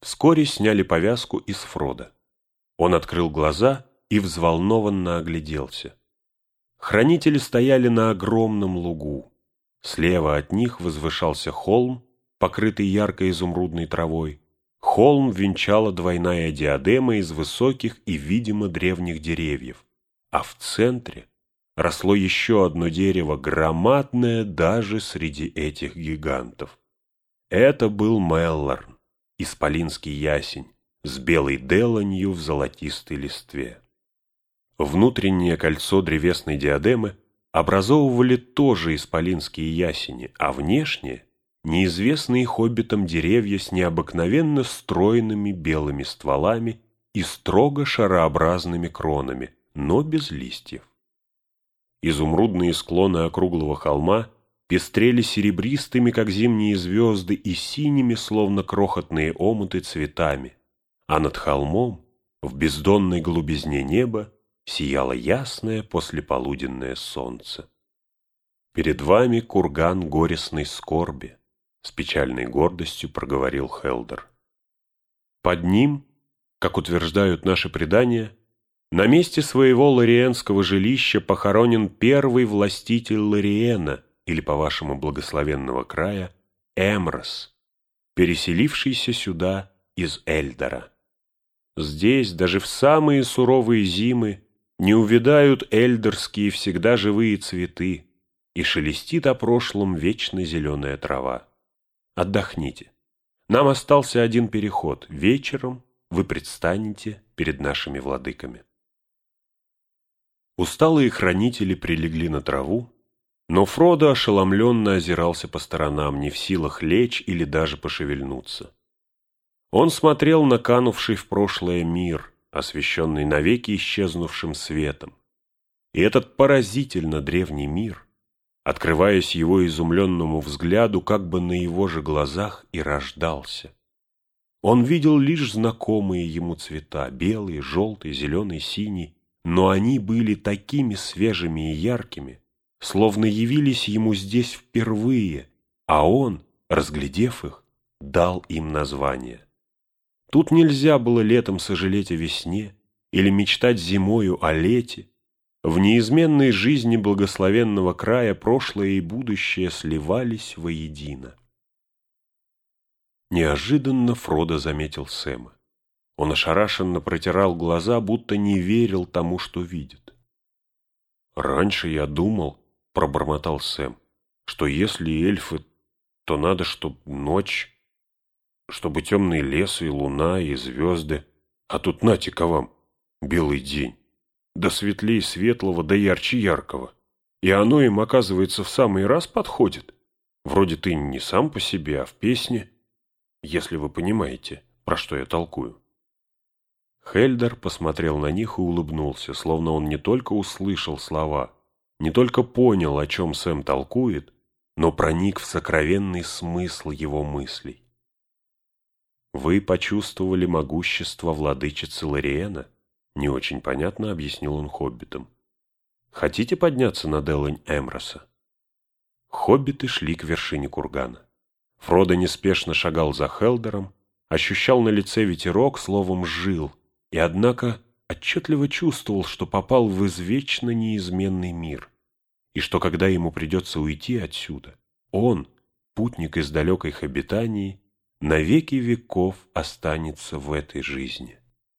Вскоре сняли повязку и с Фродо. Он открыл глаза и взволнованно огляделся. Хранители стояли на огромном лугу. Слева от них возвышался холм, покрытый яркой изумрудной травой. Холм венчала двойная диадема из высоких и, видимо, древних деревьев. А в центре росло еще одно дерево, громадное даже среди этих гигантов. Это был Меллорн, исполинский ясень, с белой деланью в золотистой листве. Внутреннее кольцо древесной диадемы образовывали тоже исполинские ясени, а внешнее – неизвестные хоббитам деревья с необыкновенно стройными белыми стволами и строго шарообразными кронами, но без листьев. Изумрудные склоны округлого холма пестрели серебристыми, как зимние звезды, и синими, словно крохотные омуты, цветами, а над холмом, в бездонной глубизне неба, сияло ясное послеполуденное солнце. «Перед вами курган горестной скорби», — с печальной гордостью проговорил Хелдер. «Под ним, как утверждают наши предания, на месте своего лориенского жилища похоронен первый властитель Лориена, или, по-вашему, благословенного края, Эмрос, переселившийся сюда из Эльдора. Здесь, даже в самые суровые зимы, не увядают эльдорские всегда живые цветы, и шелестит о прошлом вечно зеленая трава. Отдохните. Нам остался один переход. Вечером вы предстанете перед нашими владыками». Усталые хранители прилегли на траву, но Фродо ошеломленно озирался по сторонам, не в силах лечь или даже пошевельнуться. Он смотрел на канувший в прошлое мир, освещенный навеки исчезнувшим светом. И этот поразительно древний мир, открываясь его изумленному взгляду, как бы на его же глазах и рождался. Он видел лишь знакомые ему цвета – белый, желтый, зеленый, синий, но они были такими свежими и яркими, словно явились ему здесь впервые, а он, разглядев их, дал им название. Тут нельзя было летом сожалеть о весне или мечтать зимою о лете. В неизменной жизни благословенного края прошлое и будущее сливались воедино. Неожиданно Фродо заметил Сэма. Он ошарашенно протирал глаза, будто не верил тому, что видит. «Раньше я думал, — пробормотал Сэм, — что если эльфы, то надо, чтоб ночь, чтобы темный лес и луна и звезды, а тут нате-ка вам белый день, да светлей светлого, да ярче яркого, и оно им, оказывается, в самый раз подходит. Вроде ты не сам по себе, а в песне, если вы понимаете, про что я толкую». Хельдер посмотрел на них и улыбнулся, словно он не только услышал слова, не только понял, о чем Сэм толкует, но проник в сокровенный смысл его мыслей. «Вы почувствовали могущество владычицы Лориена?» — не очень понятно объяснил он хоббитам. «Хотите подняться на Делань Эмроса?» Хоббиты шли к вершине кургана. Фродо неспешно шагал за Хелдером, ощущал на лице ветерок, словом, жил, и, однако, отчетливо чувствовал, что попал в извечно неизменный мир, и что, когда ему придется уйти отсюда, он, путник из далекой Хоббитании, на веки веков останется в этой жизни.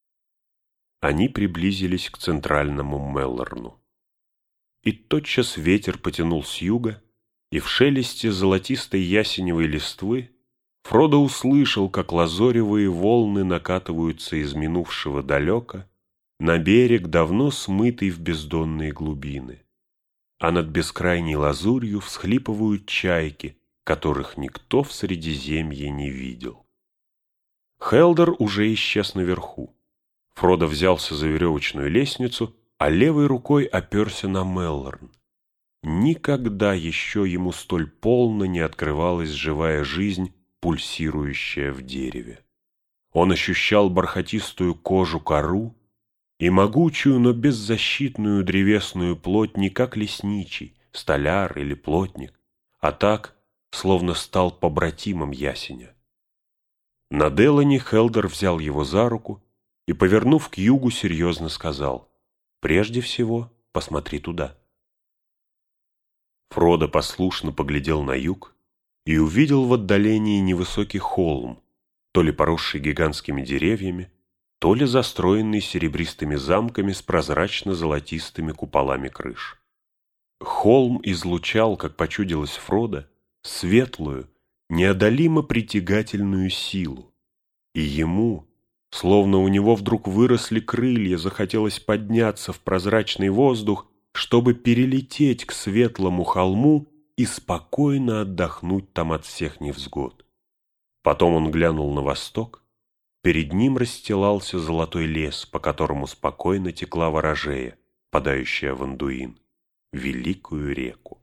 Они приблизились к центральному Меллорну. И тотчас ветер потянул с юга, и в шелесте золотистой ясеневой листвы Фродо услышал, как лазоревые волны накатываются из минувшего далека на берег, давно смытый в бездонные глубины, а над бескрайней лазурью всхлипывают чайки, которых никто в Средиземье не видел. Хелдер уже исчез наверху. Фродо взялся за веревочную лестницу, а левой рукой оперся на Меллорн. Никогда еще ему столь полно не открывалась живая жизнь, пульсирующая в дереве. Он ощущал бархатистую кожу-кору и могучую, но беззащитную древесную плоть не как лесничий, столяр или плотник, а так, словно стал побратимом ясеня. На Делани Хелдер взял его за руку и, повернув к югу, серьезно сказал: «Прежде всего, посмотри туда». Фродо послушно поглядел на юг и увидел в отдалении невысокий холм, то ли поросший гигантскими деревьями, то ли застроенный серебристыми замками с прозрачно-золотистыми куполами крыш. Холм излучал, как почудилось Фродо, светлую, неодолимо притягательную силу, и ему, словно у него вдруг выросли крылья, захотелось подняться в прозрачный воздух, чтобы перелететь к светлому холму и спокойно отдохнуть там от всех невзгод. Потом он глянул на восток. Перед ним расстилался золотой лес, по которому спокойно текла ворожея, подающая в Андуин, великую реку.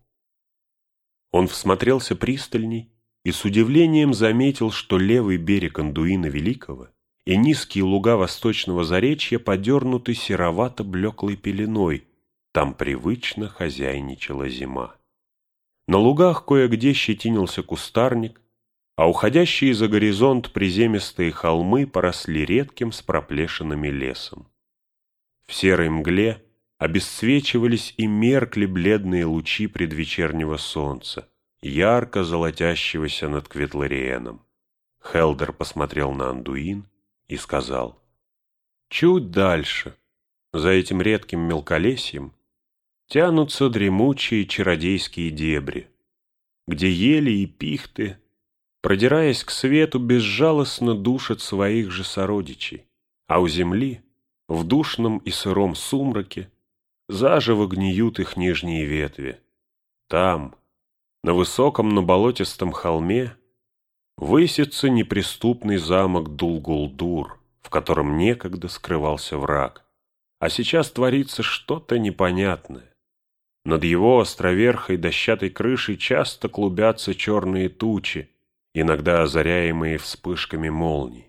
Он всмотрелся пристальней и с удивлением заметил, что левый берег Андуина Великого и низкие луга восточного заречья подернуты серовато-блеклой пеленой, там привычно хозяйничала зима. На лугах кое-где щетинился кустарник, а уходящие за горизонт приземистые холмы поросли редким с проплешинами лесом. В серой мгле обесцвечивались и меркли бледные лучи предвечернего солнца, ярко золотящегося над Кветлариеном. Хелдер посмотрел на Андуин и сказал: «Чуть дальше, за этим редким мелколесьем, тянутся дремучие чародейские дебри, где ели и пихты, продираясь к свету, безжалостно душат своих же сородичей, а у земли, в душном и сыром сумраке, заживо гниют их нижние ветви. Там, на высоком, на болотистом холме, высится неприступный замок Дул-Гулдур, в котором некогда скрывался враг, а сейчас творится что-то непонятное. Над его островерхой дощатой крышей часто клубятся черные тучи, иногда озаряемые вспышками молний.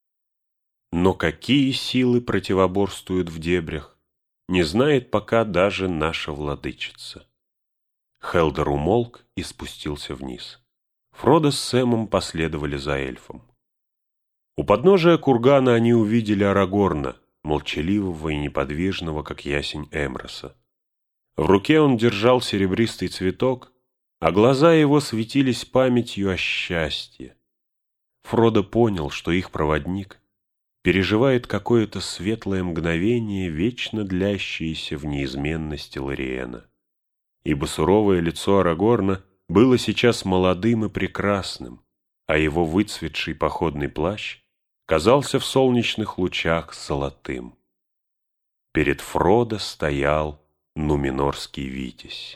Но какие силы противоборствуют в дебрях, не знает пока даже наша владычица». Хелдер умолк и спустился вниз. Фродо с Сэмом последовали за эльфом. У подножия кургана они увидели Арагорна, молчаливого и неподвижного, как ясень Эмроса. В руке он держал серебристый цветок, а глаза его светились памятью о счастье. Фродо понял, что их проводник переживает какое-то светлое мгновение, вечно длящееся в неизменности Лориэна. Ибо суровое лицо Арагорна было сейчас молодым и прекрасным, а его выцветший походный плащ казался в солнечных лучах золотым. Перед Фродо стоял нуменорский витязь.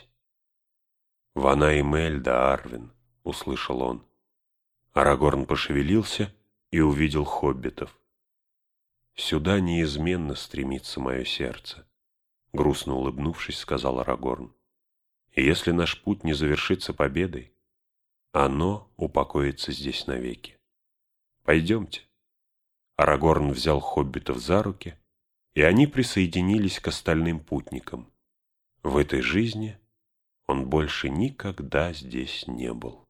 «Вана Имель да Арвин», — услышал он. Арагорн пошевелился и увидел хоббитов. «Сюда неизменно стремится мое сердце», — грустно улыбнувшись, сказал Арагорн. «И если наш путь не завершится победой, оно упокоится здесь навеки. Пойдемте». Арагорн взял хоббитов за руки, и они присоединились к остальным путникам. В этой жизни он больше никогда здесь не был.